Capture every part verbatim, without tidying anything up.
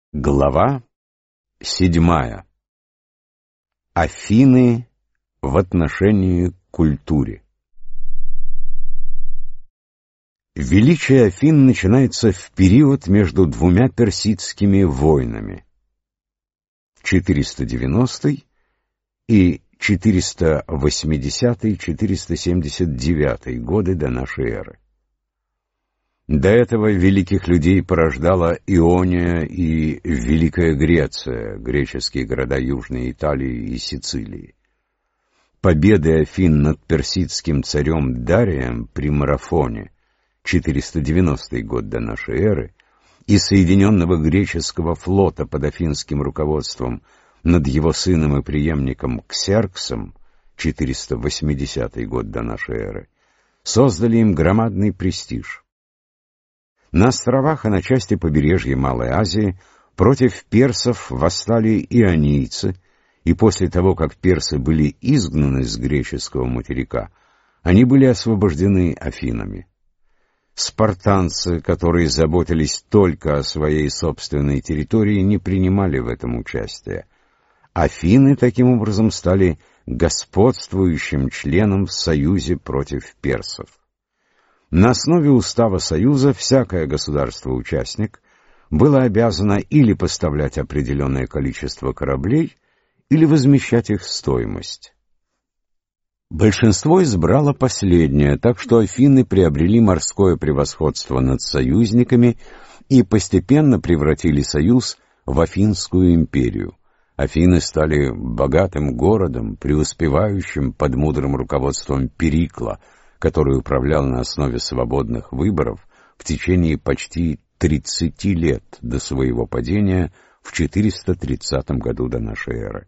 Глава седьмая. Афины в отношении к культуре. Величие Афин начинается в период между двумя персидскими войнами четыреста девяностый и четыреста восьмидесятый — четыреста семьдесят девятый годы до нашей эры. До этого великих людей порождала Иония и Великая Греция, греческие города Южной Италии и Сицилии. Победы Афин над персидским царем Дарием при Марафоне, четыреста девяностый год до нашей эры, и соединенного греческого флота под афинским руководством над его сыном и преемником Ксерксом, четыреста восьмидесятый год до нашей эры, создали им громадный престиж. На островах и на части побережья Малой Азии против персов восстали ионийцы, и после того, как персы были изгнаны с греческого материка, они были освобождены Афинами. Спартанцы, которые заботились только о своей собственной территории, не принимали в этом участия. Афины, таким образом, стали господствующим членом в союзе против персов. На основе устава Союза всякое государство-участник было обязано или поставлять определенное количество кораблей, или возмещать их стоимость. Большинство избрало последнее, так что Афины приобрели морское превосходство над союзниками и постепенно превратили союз в Афинскую империю. Афины стали богатым городом, преуспевающим под мудрым руководством Перикла, который управлял на основе свободных выборов в течение почти тридцати лет до своего падения в четыреста тридцатом году до нашей эры.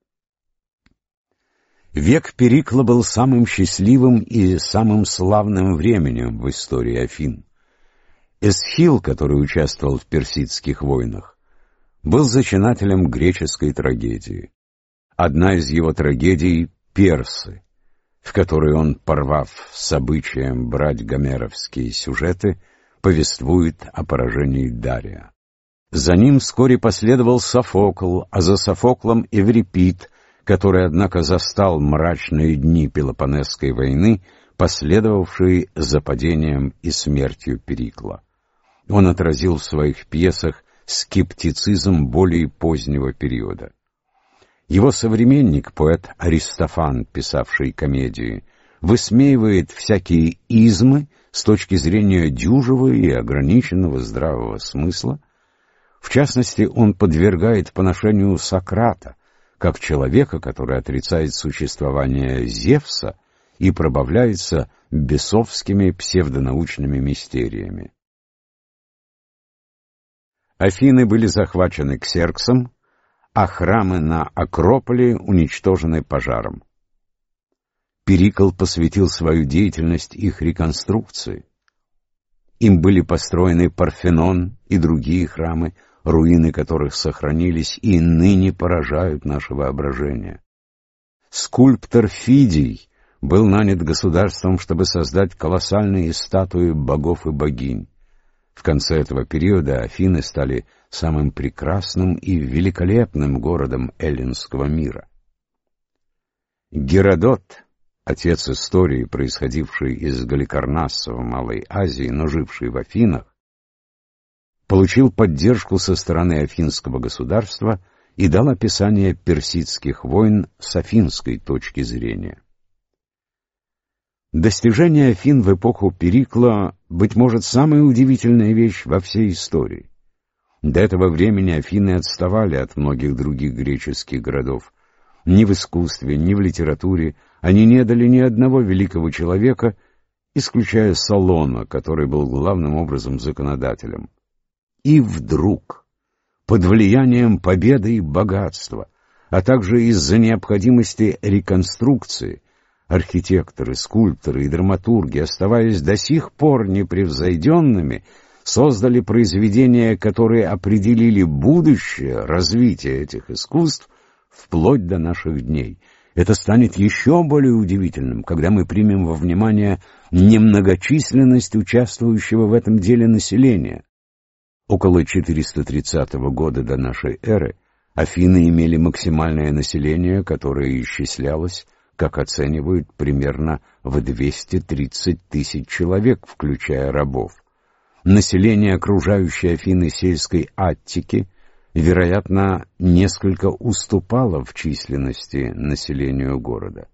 Век Перикла был самым счастливым и самым славным временем в истории Афин. Эсхил, который участвовал в персидских войнах, был зачинателем греческой трагедии. Одна из его трагедий — «Персы», в которой он, порвав с обычаем брать гомеровские сюжеты, повествует о поражении Дария. За ним вскоре последовал Софокл, а за Софоклом Эврипид, который, однако, застал мрачные дни Пелопонесской войны, последовавшие за падением и смертью Перикла. Он отразил в своих пьесах скептицизм более позднего периода. Его современник, поэт Аристофан, писавший комедии, высмеивает всякие измы с точки зрения дюжего и ограниченного здравого смысла. В частности, он подвергает поношению Сократа, как человека, который отрицает существование Зевса и пробавляется бесовскими псевдонаучными мистериями. Афины были захвачены Ксерксом, а храмы на Акрополе уничтожены пожаром. Перикл посвятил свою деятельность их реконструкции. Им были построены Парфенон и другие храмы, руины которых сохранились и ныне поражают наше воображение. Скульптор Фидий был нанят государством, чтобы создать колоссальные статуи богов и богинь. В конце этого периода Афины стали самым прекрасным и великолепным городом эллинского мира. Геродот, отец истории, происходивший из Галикарнасса в Малой Азии, но живший в Афинах, получил поддержку со стороны афинского государства и дал описание персидских войн с афинской точки зрения. Достижения Афин в эпоху Перикла, быть может, самая удивительная вещь во всей истории. До этого времени Афины отставали от многих других греческих городов. Ни в искусстве, ни в литературе они не дали ни одного великого человека, исключая Солона, который был главным образом законодателем. И вдруг, под влиянием победы и богатства, а также из-за необходимости реконструкции, архитекторы, скульпторы и драматурги, оставаясь до сих пор непревзойденными, создали произведения, которые определили будущее развития этих искусств вплоть до наших дней. Это станет еще более удивительным, когда мы примем во внимание немногочисленность участвующего в этом деле населения. Около четыреста тридцатого года до нашей эры Афины имели максимальное население, которое исчислялось, как оценивают, примерно в двести тридцать тысяч человек, включая рабов. Население окружающей Афины сельской Аттики, вероятно, несколько уступало в численности населению города.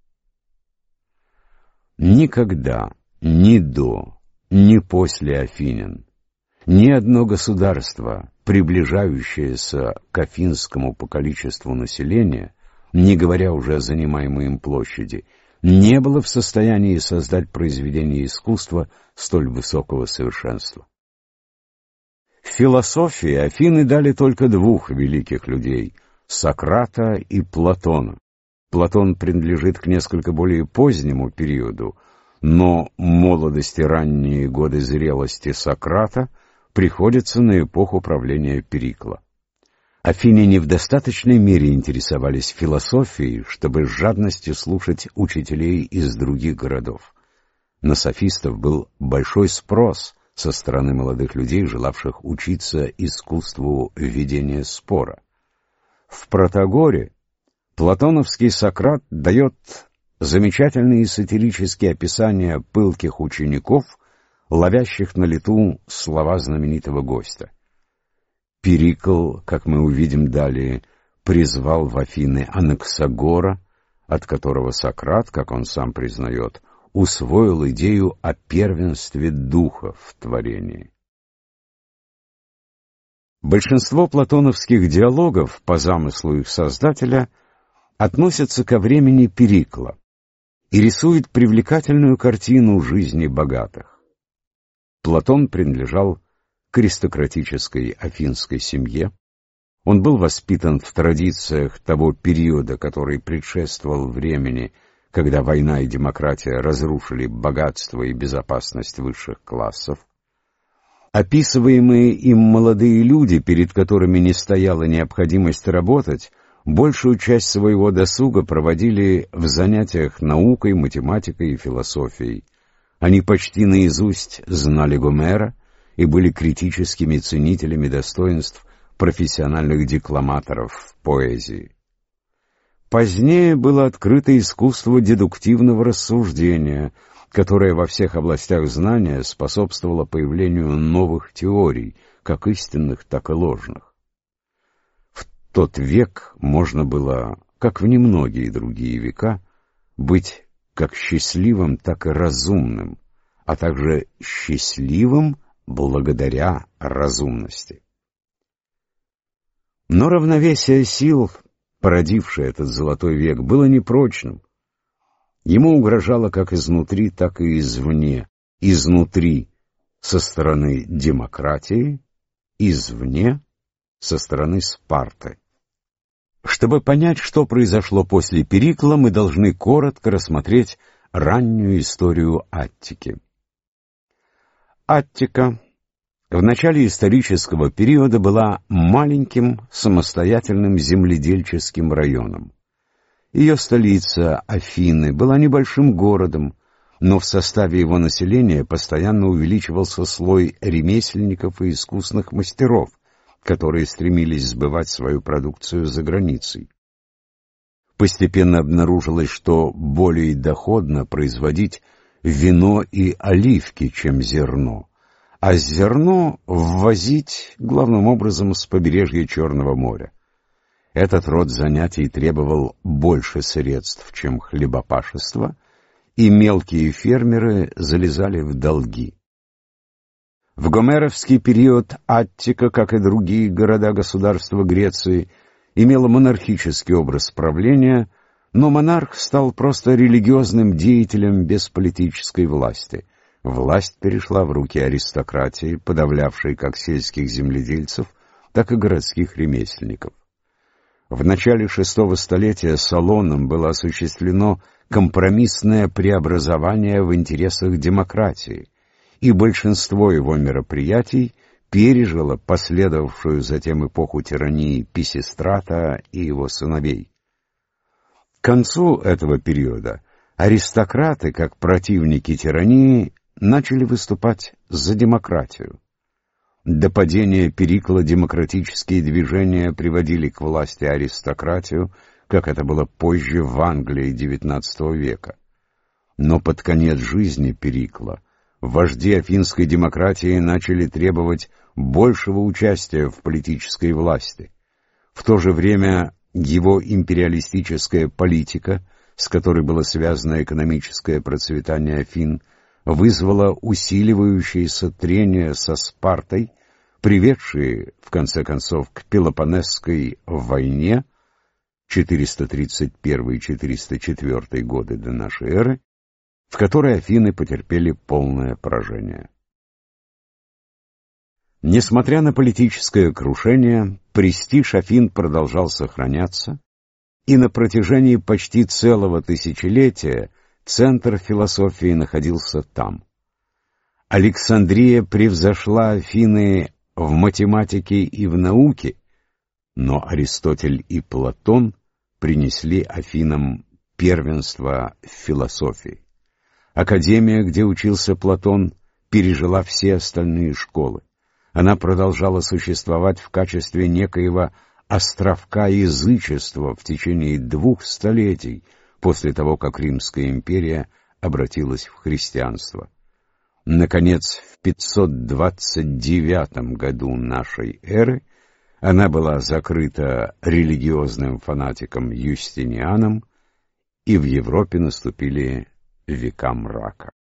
Никогда, ни до, ни после Афинян, ни одно государство, приближающееся к афинскому по количеству населения, не говоря уже о занимаемой им площади, не было в состоянии создать произведение искусства столь высокого совершенства. В философии Афины дали только двух великих людей — Сократа и Платона. Платон принадлежит к несколько более позднему периоду, но молодость и ранние годы зрелости Сократа приходятся на эпоху правления Перикла. Афиняне в достаточной мере интересовались философией, чтобы с жадностью слушать учителей из других городов. На софистов был большой спрос со стороны молодых людей, желавших учиться искусству ведения спора. В Протагоре платоновский Сократ дает замечательные сатирические описания пылких учеников, ловящих на лету слова знаменитого гостя. Перикл, как мы увидим далее, призвал в Афины Анаксагора, от которого Сократ, как он сам признает, усвоил идею о первенстве духа в творении. Большинство платоновских диалогов, по замыслу их создателя, относятся ко времени Перикла и рисуют привлекательную картину жизни богатых. Платон принадлежал к аристократической афинской семье. Он был воспитан в традициях того периода, который предшествовал времени, когда война и демократия разрушили богатство и безопасность высших классов. Описываемые им молодые люди, перед которыми не стояла необходимость работать, большую часть своего досуга проводили в занятиях наукой, математикой и философией. Они почти наизусть знали Гомера и были критическими ценителями достоинств профессиональных декламаторов в поэзии. Позднее было открыто искусство дедуктивного рассуждения, которое во всех областях знания способствовало появлению новых теорий, как истинных, так и ложных. В тот век можно было, как в немногие другие века, быть как счастливым, так и разумным, а также счастливым благодаря разумности. Но равновесие сил, породившее этот золотой век, было непрочным. Ему угрожало как изнутри, так и извне. Изнутри со стороны демократии, извне со стороны Спарты. Чтобы понять, что произошло после Перикла, мы должны коротко рассмотреть раннюю историю Аттики. Аттика в начале исторического периода была маленьким самостоятельным земледельческим районом. Ее столица, Афины, была небольшим городом, но в составе его населения постоянно увеличивался слой ремесленников и искусных мастеров, которые стремились сбывать свою продукцию за границей. Постепенно обнаружилось, что более доходно производить вино и оливки, чем зерно, а зерно ввозить главным образом с побережья Черного моря. Этот род занятий требовал больше средств, чем хлебопашество, и мелкие фермеры залезали в долги. В гомеровский период Аттика, как и другие города-государства Греции, имела монархический образ правления, но монарх стал просто религиозным деятелем без политической власти. Власть перешла в руки аристократии, подавлявшей как сельских земледельцев, так и городских ремесленников. В начале шестого столетия Солоном было осуществлено компромиссное преобразование в интересах демократии, и большинство его мероприятий пережило последовавшую затем эпоху тирании Писистрата и его сыновей. К концу этого периода аристократы, как противники тирании, начали выступать за демократию. До падения Перикла демократические движения приводили к власти аристократию, как это было позже в Англии девятнадцатого века. Но под конец жизни Перикла вожди афинской демократии начали требовать большего участия в политической власти. В то же время его империалистическая политика, с которой было связано экономическое процветание Афин, вызвала усиливающееся трение со Спартой, приведшие, в конце концов, к Пелопоннесской войне четыреста тридцать первый — четыреста четвёртый годы до нашей эры, в которой Афины потерпели полное поражение. Несмотря на политическое крушение, престиж Афин продолжал сохраняться, и на протяжении почти целого тысячелетия центр философии находился там. Александрия превзошла Афины в математике и в науке, но Аристотель и Платон принесли Афинам первенство в философии. Академия, где учился Платон, пережила все остальные школы. Она продолжала существовать в качестве некоего островка язычества в течение двух столетий после того, как Римская империя обратилась в христианство. Наконец, в пятьсот двадцать девятом году нашей эры она была закрыта религиозным фанатиком Юстинианом, и в Европе наступили века мрака.